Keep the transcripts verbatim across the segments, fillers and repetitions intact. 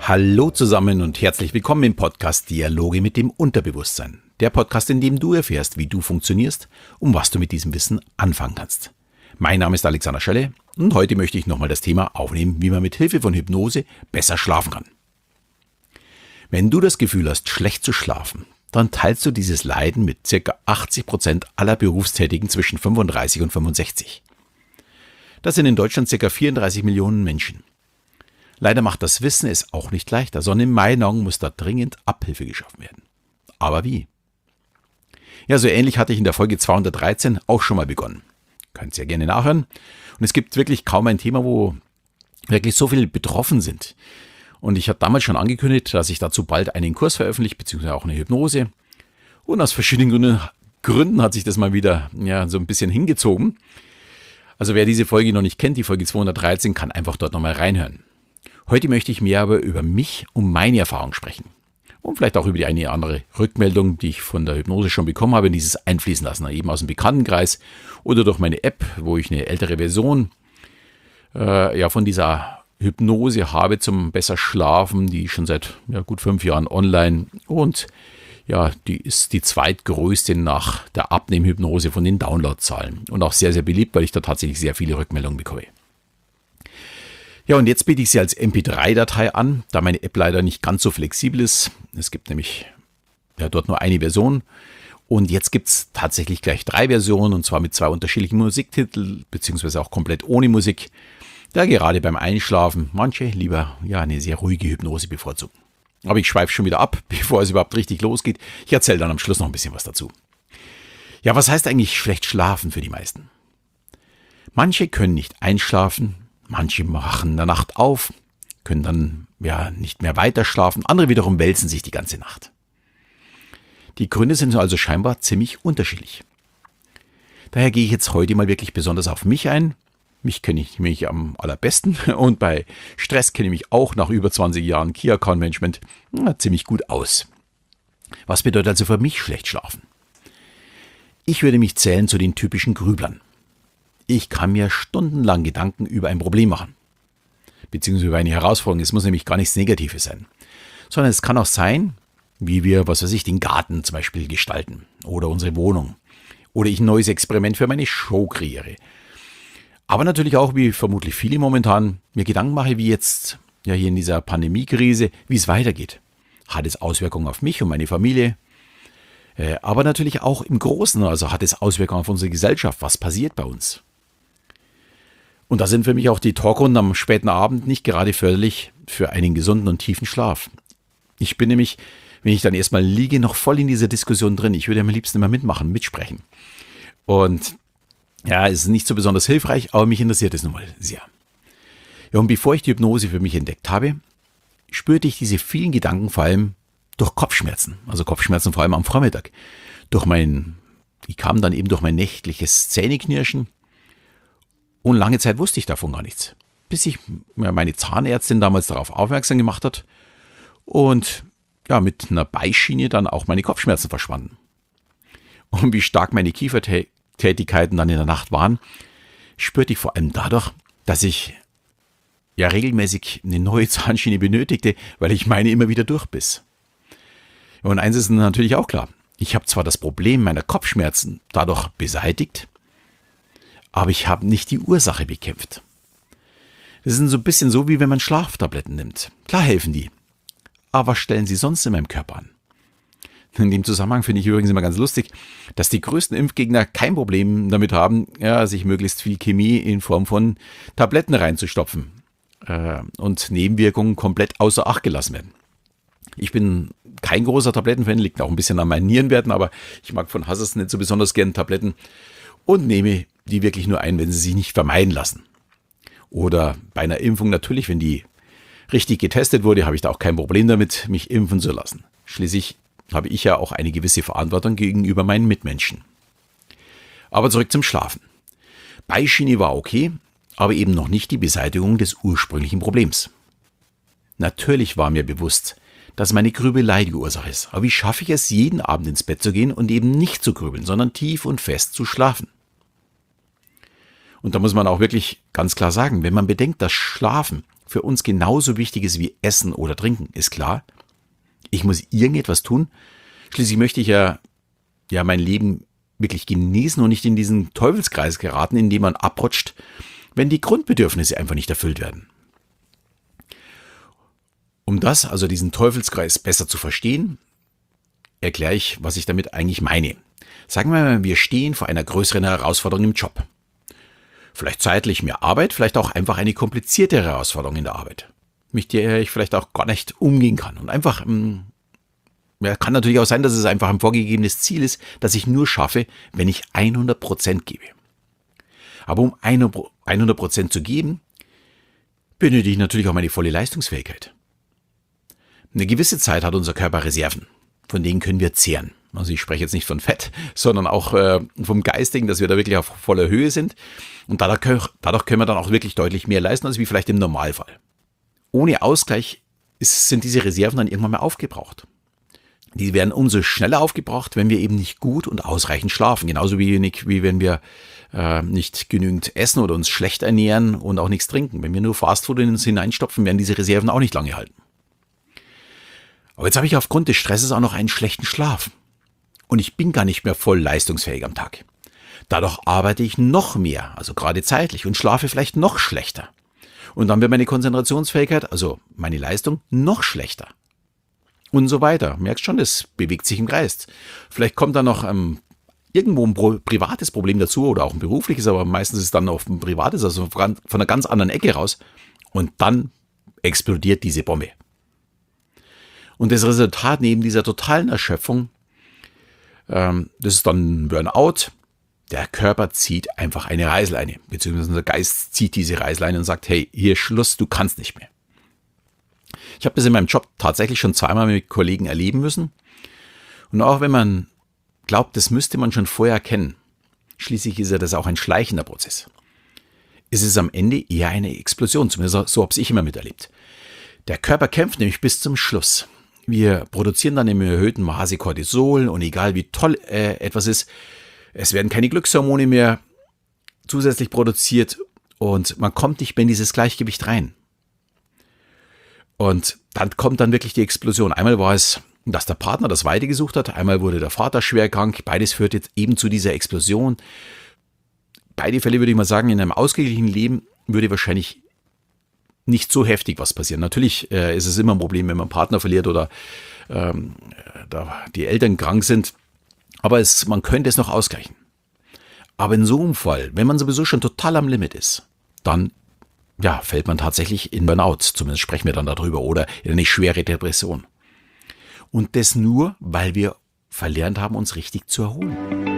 Hallo zusammen und herzlich willkommen im Podcast Dialoge mit dem Unterbewusstsein. Der Podcast, in dem du erfährst, wie du funktionierst und was du mit diesem Wissen anfangen kannst. Mein Name ist Alexander Schelle und heute möchte ich nochmal das Thema aufnehmen, wie man mit Hilfe von Hypnose besser schlafen kann. Wenn du das Gefühl hast, schlecht zu schlafen, dann teilst du dieses Leiden mit ca. achtzig Prozent aller Berufstätigen zwischen fünfunddreißig und fünfundsechzig. Das sind in Deutschland ca. vierunddreißig Millionen Menschen. Leider macht das Wissen es auch nicht leichter, sondern in meinen Augen muss da dringend Abhilfe geschaffen werden. Aber wie? Ja, so ähnlich hatte ich in der Folge zweihundertdreizehn auch schon mal begonnen. Könnt ihr ja gerne nachhören. Und es gibt wirklich kaum ein Thema, wo wirklich so viele betroffen sind. Und ich hatte damals schon angekündigt, dass ich dazu bald einen Kurs veröffentliche, beziehungsweise auch eine Hypnose. Und aus verschiedenen Gründen, Gründen hat sich das mal wieder ja, so ein bisschen hingezogen. Also wer diese Folge noch nicht kennt, die Folge zweihundertdreizehn, kann einfach dort nochmal reinhören. Heute möchte ich mehr aber über mich und meine Erfahrung sprechen. Und vielleicht auch über die eine oder andere Rückmeldung, die ich von der Hypnose schon bekommen habe, in dieses einfließen lassen. Eben aus dem Bekanntenkreis oder durch meine App, wo ich eine ältere Version äh, ja, von dieser Hypnose habe zum besser Schlafen, die ist schon seit ja, gut fünf Jahren online. Und ja, die ist die zweitgrößte nach der Abnehmhypnose von den Downloadzahlen. Und auch sehr, sehr beliebt, weil ich da tatsächlich sehr viele Rückmeldungen bekomme. Ja, und jetzt biete ich sie als M P drei Datei an, da meine App leider nicht ganz so flexibel ist. Es gibt nämlich ja, dort nur eine Version. Und jetzt gibt es tatsächlich gleich drei Versionen, und zwar mit zwei unterschiedlichen Musiktiteln, beziehungsweise auch komplett ohne Musik, da gerade beim Einschlafen manche lieber ja, eine sehr ruhige Hypnose bevorzugen. Aber ich schweife schon wieder ab, bevor es überhaupt richtig losgeht. Ich erzähle dann am Schluss noch ein bisschen was dazu. Ja, was heißt eigentlich schlecht schlafen für die meisten? Manche können nicht einschlafen. Manche wachen in der Nacht auf, können dann ja nicht mehr weiter schlafen, andere wiederum wälzen sich die ganze Nacht. Die Gründe sind also scheinbar ziemlich unterschiedlich. Daher gehe ich jetzt heute mal wirklich besonders auf mich ein. Mich kenne ich mich am allerbesten und bei Stress kenne ich mich auch nach über zwanzig Jahren Key Account Management na, ziemlich gut aus. Was bedeutet also für mich schlecht schlafen? Ich würde mich zählen zu den typischen Grüblern. Ich kann mir stundenlang Gedanken über ein Problem machen, beziehungsweise über eine Herausforderung. Es muss nämlich gar nichts Negatives sein, sondern es kann auch sein, wie wir, was weiß ich, den Garten zum Beispiel gestalten oder unsere Wohnung oder ich ein neues Experiment für meine Show kreiere. Aber natürlich auch, wie vermutlich viele momentan, mir Gedanken mache, wie jetzt ja hier in dieser Pandemiekrise, wie es weitergeht. Hat es Auswirkungen auf mich und meine Familie? Äh, aber natürlich auch im Großen, also hat es Auswirkungen auf unsere Gesellschaft. Was passiert bei uns? Und da sind für mich auch die Talkrunden am späten Abend nicht gerade förderlich für einen gesunden und tiefen Schlaf. Ich bin nämlich, wenn ich dann erstmal liege, noch voll in dieser Diskussion drin. Ich würde am liebsten immer mitmachen, mitsprechen. Und ja, es ist nicht so besonders hilfreich, aber mich interessiert es nun mal sehr. Ja, und bevor ich die Hypnose für mich entdeckt habe, spürte ich diese vielen Gedanken vor allem durch Kopfschmerzen. Also Kopfschmerzen vor allem am Vormittag. Durch mein, die kamen dann eben durch mein nächtliches Zähneknirschen. Und lange Zeit wusste ich davon gar nichts, bis ich meine Zahnärztin damals darauf aufmerksam gemacht hat und ja, mit einer Beischiene dann auch meine Kopfschmerzen verschwanden. Und wie stark meine Kiefertätigkeiten dann in der Nacht waren, spürte ich vor allem dadurch, dass ich ja regelmäßig eine neue Zahnschiene benötigte, weil ich meine immer wieder durchbiss. Und eins ist natürlich auch klar, ich habe zwar das Problem meiner Kopfschmerzen dadurch beseitigt, aber ich habe nicht die Ursache bekämpft. Das ist so ein bisschen so, wie wenn man Schlaftabletten nimmt. Klar helfen die. Aber was stellen sie sonst in meinem Körper an? In dem Zusammenhang finde ich übrigens immer ganz lustig, dass die größten Impfgegner kein Problem damit haben, ja, sich möglichst viel Chemie in Form von Tabletten reinzustopfen äh, und Nebenwirkungen komplett außer Acht gelassen werden. Ich bin kein großer Tablettenfan, liegt auch ein bisschen an meinen Nierenwerten, aber ich mag von Hass nicht so besonders gern Tabletten und nehme die wirklich nur ein, wenn sie sich nicht vermeiden lassen. Oder bei einer Impfung natürlich, wenn die richtig getestet wurde, habe ich da auch kein Problem damit, mich impfen zu lassen. Schließlich habe ich ja auch eine gewisse Verantwortung gegenüber meinen Mitmenschen. Aber zurück zum Schlafen. Beischiene war okay, aber eben noch nicht die Beseitigung des ursprünglichen Problems. Natürlich war mir bewusst, dass meine Grübelei die Ursache ist. Aber wie schaffe ich es, jeden Abend ins Bett zu gehen und eben nicht zu grübeln, sondern tief und fest zu schlafen? Und da muss man auch wirklich ganz klar sagen, wenn man bedenkt, dass Schlafen für uns genauso wichtig ist wie Essen oder Trinken, ist klar. Ich muss irgendetwas tun. Schließlich möchte ich ja, ja mein Leben wirklich genießen und nicht in diesen Teufelskreis geraten, in dem man abrutscht, wenn die Grundbedürfnisse einfach nicht erfüllt werden. Um das, also diesen Teufelskreis besser zu verstehen, erkläre ich, was ich damit eigentlich meine. Sagen wir mal, wir stehen vor einer größeren Herausforderung im Job. Vielleicht zeitlich mehr Arbeit, vielleicht auch einfach eine kompliziertere Herausforderung in der Arbeit, mit der ich vielleicht auch gar nicht umgehen kann. Und einfach, ja, kann natürlich auch sein, dass es einfach ein vorgegebenes Ziel ist, das ich nur schaffe, wenn ich hundert Prozent gebe. Aber um hundert Prozent zu geben, benötige ich natürlich auch meine volle Leistungsfähigkeit. Eine gewisse Zeit hat unser Körper Reserven, von denen können wir zehren. Also ich spreche jetzt nicht von Fett, sondern auch äh, vom Geistigen, dass wir da wirklich auf voller Höhe sind. Und dadurch, dadurch können wir dann auch wirklich deutlich mehr leisten, als wie vielleicht im Normalfall. Ohne Ausgleich ist, sind diese Reserven dann irgendwann mal aufgebraucht. Die werden umso schneller aufgebraucht, wenn wir eben nicht gut und ausreichend schlafen. Genauso wenig, wie wenn wir äh, nicht genügend essen oder uns schlecht ernähren und auch nichts trinken. Wenn wir nur Fastfood in uns hineinstopfen, werden diese Reserven auch nicht lange halten. Aber jetzt habe ich aufgrund des Stresses auch noch einen schlechten Schlaf. Und ich bin gar nicht mehr voll leistungsfähig am Tag. Dadurch arbeite ich noch mehr, also gerade zeitlich, und schlafe vielleicht noch schlechter. Und dann wird meine Konzentrationsfähigkeit, also meine Leistung, noch schlechter. Und so weiter. Merkst schon, das bewegt sich im Kreis. Vielleicht kommt da noch ähm, irgendwo ein pro- privates Problem dazu oder auch ein berufliches, aber meistens ist es dann auch ein privates, also von einer ganz anderen Ecke raus. Und dann explodiert diese Bombe. Und das Resultat neben dieser totalen Erschöpfung, ähm, das ist dann ein Burnout. Der Körper zieht einfach eine Reißleine, beziehungsweise unser Geist zieht diese Reißleine und sagt, hey, hier ist Schluss, du kannst nicht mehr. Ich habe das in meinem Job tatsächlich schon zweimal mit Kollegen erleben müssen. Und auch wenn man glaubt, das müsste man schon vorher kennen, schließlich ist ja das auch ein schleichender Prozess, ist es am Ende eher eine Explosion, zumindest so habe ich immer miterlebt. Der Körper kämpft nämlich bis zum Schluss. Wir produzieren dann im erhöhten Maße Cortisol und egal wie toll äh, etwas ist, es werden keine Glückshormone mehr zusätzlich produziert und man kommt nicht mehr in dieses Gleichgewicht rein. Und dann kommt dann wirklich die Explosion. Einmal war es, dass der Partner das Weite gesucht hat, einmal wurde der Vater schwer krank, beides führt jetzt eben zu dieser Explosion. Beide Fälle würde ich mal sagen, in einem ausgeglichenen Leben würde wahrscheinlich nicht so heftig was passieren. Natürlich äh, ist es immer ein Problem, wenn man einen Partner verliert oder ähm, da die Eltern krank sind. Aber es, man könnte es noch ausgleichen. Aber in so einem Fall, wenn man sowieso schon total am Limit ist, dann ja, fällt man tatsächlich in Burnout. Zumindest sprechen wir dann darüber. Oder in eine schwere Depression. Und das nur, weil wir verlernt haben, uns richtig zu erholen.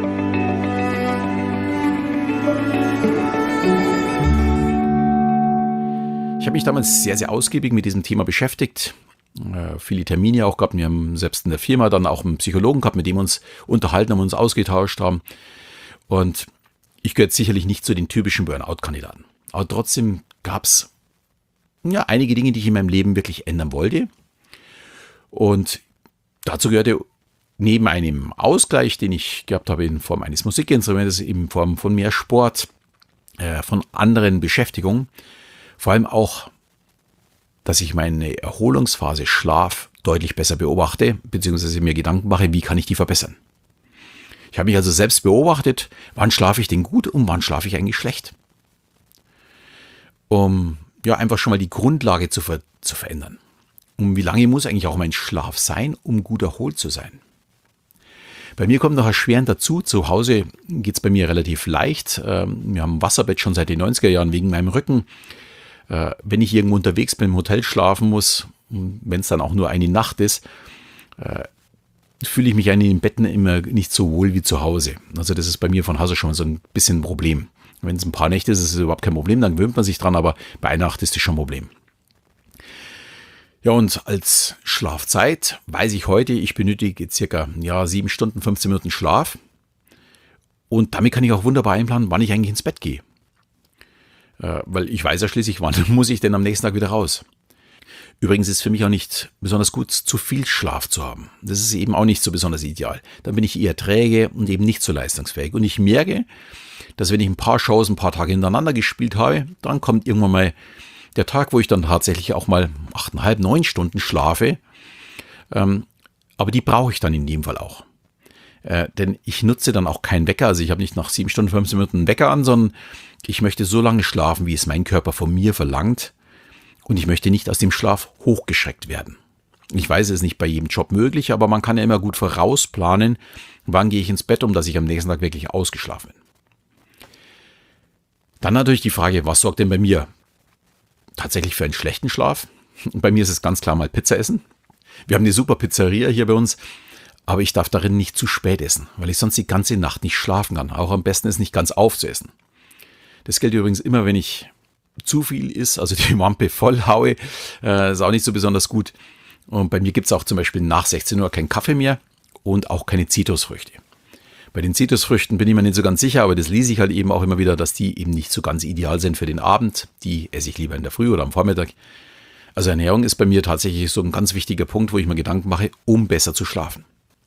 Ich habe mich damals sehr, sehr ausgiebig mit diesem Thema beschäftigt. Äh, viele Termine auch gehabt. Wir haben selbst in der Firma dann auch einen Psychologen gehabt, mit dem wir uns unterhalten haben, uns ausgetauscht haben. Und ich gehöre sicherlich nicht zu den typischen Burnout-Kandidaten. Aber trotzdem gab es ja, einige Dinge, die ich in meinem Leben wirklich ändern wollte. Und dazu gehörte neben einem Ausgleich, den ich gehabt habe in Form eines Musikinstrumentes, in Form von mehr Sport, äh, von anderen Beschäftigungen, vor allem auch, dass ich meine Erholungsphase Schlaf deutlich besser beobachte, beziehungsweise mir Gedanken mache, wie kann ich die verbessern. Ich habe mich also selbst beobachtet, wann schlafe ich denn gut und wann schlafe ich eigentlich schlecht. Um ja einfach schon mal die Grundlage zu, ver- zu verändern. Und wie lange muss eigentlich auch mein Schlaf sein, um gut erholt zu sein? Bei mir kommt noch erschwerend dazu, zu Hause geht es bei mir relativ leicht. Wir haben ein Wasserbett schon seit den neunziger Jahren wegen meinem Rücken. Wenn ich irgendwo unterwegs bin, im Hotel schlafen muss, wenn es dann auch nur eine Nacht ist, fühle ich mich in den Betten immer nicht so wohl wie zu Hause. Also das ist bei mir von Haus aus schon so ein bisschen ein Problem. Wenn es ein paar Nächte ist, ist es überhaupt kein Problem, dann gewöhnt man sich dran, aber bei einer Nacht ist das schon ein Problem. Ja, und als Schlafzeit weiß ich heute, ich benötige circa ja, sieben Stunden, fünfzehn Minuten Schlaf. Und damit kann ich auch wunderbar einplanen, wann ich eigentlich ins Bett gehe. Äh, weil ich weiß ja schließlich, wann muss ich denn am nächsten Tag wieder raus. Übrigens ist es für mich auch nicht besonders gut, zu viel Schlaf zu haben. Das ist eben auch nicht so besonders ideal. Dann bin ich eher träge und eben nicht so leistungsfähig. Und ich merke, dass wenn ich ein paar Shows ein paar Tage hintereinander gespielt habe, dann kommt irgendwann mal der Tag, wo ich dann tatsächlich auch mal achteinhalb, neun Stunden schlafe. Ähm, aber die brauche ich dann in dem Fall auch. Äh, denn ich nutze dann auch keinen Wecker. Also ich habe nicht nach sieben Stunden, fünfzehn Minuten einen Wecker an, sondern ich möchte so lange schlafen, wie es mein Körper von mir verlangt. Und ich möchte nicht aus dem Schlaf hochgeschreckt werden. Ich weiß, es ist nicht bei jedem Job möglich, aber man kann ja immer gut vorausplanen, wann gehe ich ins Bett, um dass ich am nächsten Tag wirklich ausgeschlafen bin. Dann natürlich die Frage, was sorgt denn bei mir tatsächlich für einen schlechten Schlaf? Und bei mir ist es ganz klar mal Pizza essen. Wir haben eine super Pizzeria hier bei uns, aber ich darf darin nicht zu spät essen, weil ich sonst die ganze Nacht nicht schlafen kann. Auch am besten ist nicht ganz aufzuessen. Das gilt übrigens immer, wenn ich zu viel isst, also die Wampe voll haue, äh, ist auch nicht so besonders gut. Und bei mir gibt es auch zum Beispiel nach sechzehn Uhr keinen Kaffee mehr und auch keine Zitrusfrüchte. Bei den Zitrusfrüchten bin ich mir nicht so ganz sicher, aber das lese ich halt eben auch immer wieder, dass die eben nicht so ganz ideal sind für den Abend. Die esse ich lieber in der Früh oder am Vormittag. Also Ernährung ist bei mir tatsächlich so ein ganz wichtiger Punkt, wo ich mir Gedanken mache, um besser zu schlafen.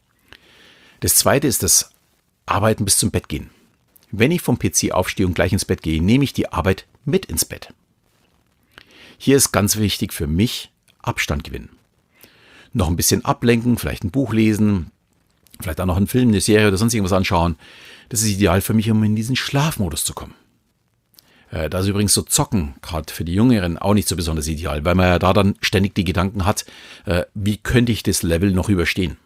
Das zweite ist das Arbeiten bis zum Bett gehen. Wenn ich vom P C aufstehe und gleich ins Bett gehe, nehme ich die Arbeit mit ins Bett. Hier ist ganz wichtig für mich Abstand gewinnen. Noch ein bisschen ablenken, vielleicht ein Buch lesen, vielleicht auch noch einen Film, eine Serie oder sonst irgendwas anschauen. Das ist ideal für mich, um in diesen Schlafmodus zu kommen. Äh, da ist übrigens so Zocken, gerade für die Jüngeren, auch nicht so besonders ideal, weil man ja da dann ständig die Gedanken hat, äh, wie könnte ich das Level noch überstehen.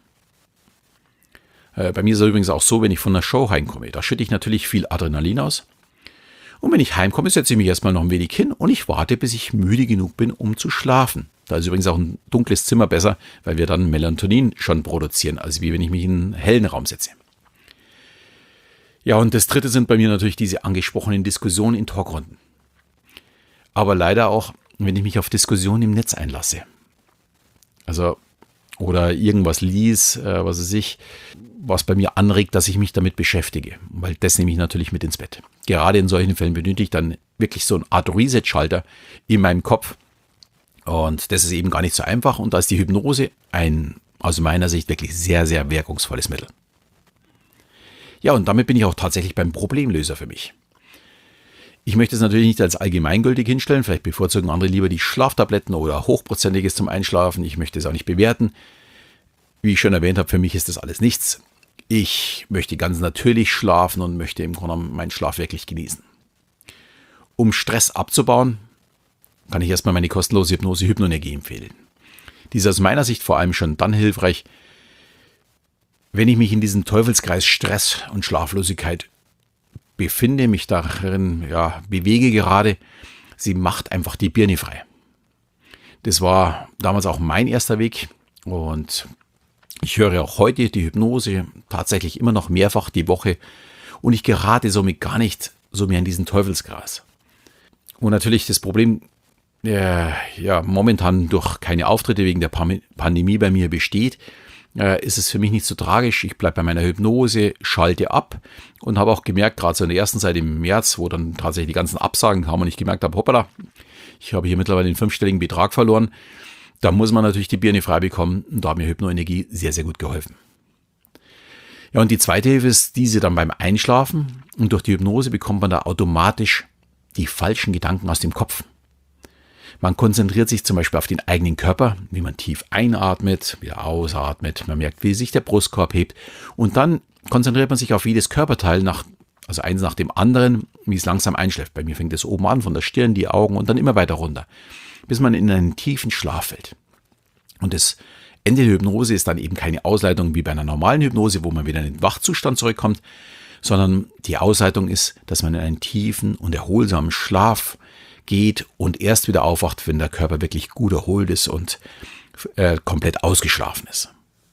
Äh, bei mir ist es übrigens auch so, wenn ich von einer Show heimkomme, da schütte ich natürlich viel Adrenalin aus. Und wenn ich heimkomme, setze ich mich erstmal noch ein wenig hin und ich warte, bis ich müde genug bin, um zu schlafen. Da ist übrigens auch ein dunkles Zimmer besser, weil wir dann Melatonin schon produzieren, als wie wenn ich mich in einen hellen Raum setze. Ja, und das dritte sind bei mir natürlich diese angesprochenen Diskussionen in Talkrunden. Aber leider auch, wenn ich mich auf Diskussionen im Netz einlasse. Also, oder irgendwas lies, äh, was weiß ich, was bei mir anregt, dass ich mich damit beschäftige. Weil das nehme ich natürlich mit ins Bett. Gerade in solchen Fällen benötige ich dann wirklich so eine Art Reset-Schalter in meinem Kopf. Und das ist eben gar nicht so einfach. Und da ist die Hypnose ein, aus meiner Sicht, wirklich sehr, sehr wirkungsvolles Mittel. Ja, und damit bin ich auch tatsächlich beim Problemlöser für mich. Ich möchte es natürlich nicht als allgemeingültig hinstellen. Vielleicht bevorzugen andere lieber die Schlaftabletten oder Hochprozentiges zum Einschlafen. Ich möchte es auch nicht bewerten. Wie ich schon erwähnt habe, für mich ist das alles nichts. Ich möchte ganz natürlich schlafen und möchte im Grunde genommen meinen Schlaf wirklich genießen. Um Stress abzubauen, kann ich erstmal meine kostenlose Hypnose Hypnoenergie empfehlen. Die ist aus meiner Sicht vor allem schon dann hilfreich, wenn ich mich in diesem Teufelskreis Stress und Schlaflosigkeit befinde, mich darin ja, bewege gerade. Sie macht einfach die Birne frei. Das war damals auch mein erster Weg und ich höre auch heute die Hypnose tatsächlich immer noch mehrfach die Woche und ich gerate somit gar nicht so mehr in diesen Teufelskreis. Und natürlich das Problem, äh, ja, momentan durch keine Auftritte wegen der Pandemie bei mir besteht, äh, ist es für mich nicht so tragisch. Ich bleibe bei meiner Hypnose, schalte ab und habe auch gemerkt, gerade so in der ersten Zeit im März, wo dann tatsächlich die ganzen Absagen kamen und ich gemerkt habe, hoppala, ich habe hier mittlerweile einen fünfstelligen Betrag verloren. Da muss man natürlich die Birne frei bekommen und da hat mir Hypnoenergie sehr, sehr gut geholfen. Ja, und die zweite Hilfe ist diese dann beim Einschlafen und durch die Hypnose bekommt man da automatisch die falschen Gedanken aus dem Kopf. Man konzentriert sich zum Beispiel auf den eigenen Körper, wie man tief einatmet, wieder ausatmet, man merkt, wie sich der Brustkorb hebt und dann konzentriert man sich auf jedes Körperteil, nach, also eins nach dem anderen, wie es langsam einschläft. Bei mir fängt es oben an, von der Stirn, die Augen und dann immer weiter runter, bis man in einen tiefen Schlaf fällt. Und das Ende der Hypnose ist dann eben keine Ausleitung wie bei einer normalen Hypnose, wo man wieder in den Wachzustand zurückkommt, sondern die Ausleitung ist, dass man in einen tiefen und erholsamen Schlaf geht und erst wieder aufwacht, wenn der Körper wirklich gut erholt ist und äh, komplett ausgeschlafen ist.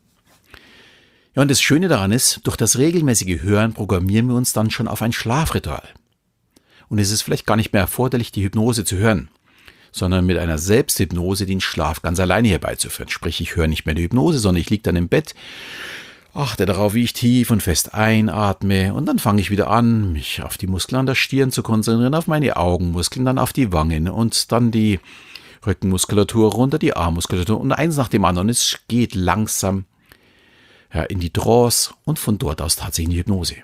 Ja, und das Schöne daran ist, durch das regelmäßige Hören programmieren wir uns dann schon auf ein Schlafritual. Und es ist vielleicht gar nicht mehr erforderlich, die Hypnose zu hören, sondern mit einer Selbsthypnose den Schlaf ganz alleine herbeizuführen. Sprich, ich höre nicht mehr die Hypnose, sondern ich liege dann im Bett, achte darauf, wie ich tief und fest einatme und dann fange ich wieder an, mich auf die Muskeln an der Stirn zu konzentrieren, auf meine Augenmuskeln, dann auf die Wangen und dann die Rückenmuskulatur runter, die Armmuskulatur und eins nach dem anderen. Es geht langsam ja, in die Trance und von dort aus tatsächlich in die Hypnose.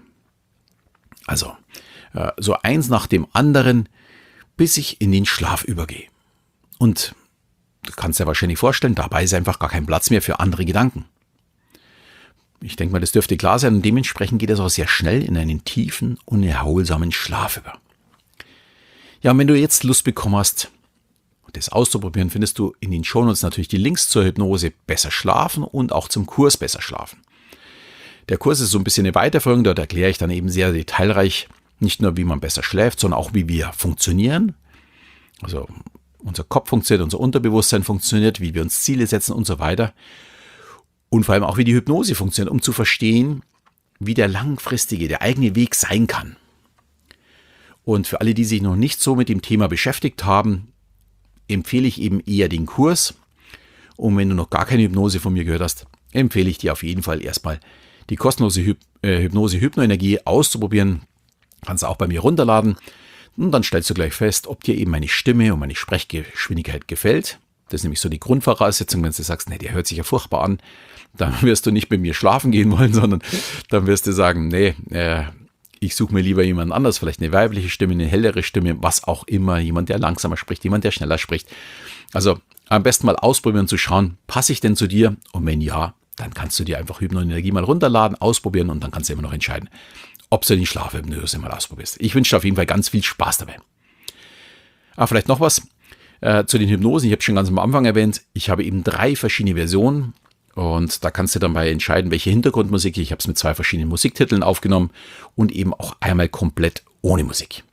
Also so eins nach dem anderen, bis ich in den Schlaf übergehe. Und du kannst dir wahrscheinlich vorstellen, dabei ist einfach gar kein Platz mehr für andere Gedanken. Ich denke mal, das dürfte klar sein und dementsprechend geht es auch sehr schnell in einen tiefen, unerholsamen Schlaf über. Ja, und wenn du jetzt Lust bekommen hast, das auszuprobieren, findest du in den Shownotes natürlich die Links zur Hypnose Besser Schlafen und auch zum Kurs Besser Schlafen. Der Kurs ist so ein bisschen eine Weiterführung, dort erkläre ich dann eben sehr detailreich, nicht nur wie man besser schläft, sondern auch wie wir funktionieren. Also unser Kopf funktioniert, unser Unterbewusstsein funktioniert, wie wir uns Ziele setzen und so weiter. Und vor allem auch, wie die Hypnose funktioniert, um zu verstehen, wie der langfristige, der eigene Weg sein kann. Und für alle, die sich noch nicht so mit dem Thema beschäftigt haben, empfehle ich eben eher den Kurs. Und wenn du noch gar keine Hypnose von mir gehört hast, empfehle ich dir auf jeden Fall erstmal die kostenlose Hyp- äh, Hypnose Hypnoenergie auszuprobieren. Kannst du auch bei mir runterladen. Und dann stellst du gleich fest, ob dir eben meine Stimme und meine Sprechgeschwindigkeit gefällt. Das ist nämlich so die Grundvoraussetzung, wenn du sagst, nee, der hört sich ja furchtbar an, dann wirst du nicht mit mir schlafen gehen wollen, sondern dann wirst du sagen, nee, äh, ich suche mir lieber jemanden anders, vielleicht eine weibliche Stimme, eine hellere Stimme, was auch immer, jemand, der langsamer spricht, jemand, der schneller spricht. Also am besten mal ausprobieren, zu schauen, passe ich denn zu dir? Und wenn ja, dann kannst du dir einfach Hypnoenergie mal runterladen, ausprobieren und dann kannst du immer noch entscheiden, ob du die Schlafhypnose mal ausprobierst. Ich wünsche dir auf jeden Fall ganz viel Spaß dabei. Ah, vielleicht noch was äh, zu den Hypnosen. Ich habe schon ganz am Anfang erwähnt, ich habe eben drei verschiedene Versionen und da kannst du dann bei entscheiden, welche Hintergrundmusik. Ich habe es mit zwei verschiedenen Musiktiteln aufgenommen und eben auch einmal komplett ohne Musik.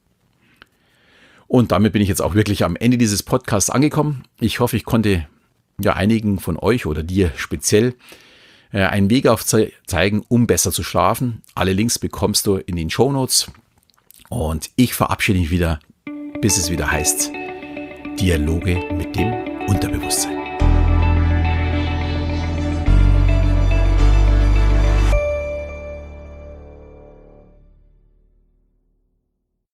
Und damit bin ich jetzt auch wirklich am Ende dieses Podcasts angekommen. Ich hoffe, ich konnte ja einigen von euch oder dir speziell äh, einen Weg aufzeigen, um besser zu schlafen. Alle Links bekommst du in den Shownotes. Und ich verabschiede mich wieder, bis es wieder heißt, Dialoge mit dem Unterbewusstsein.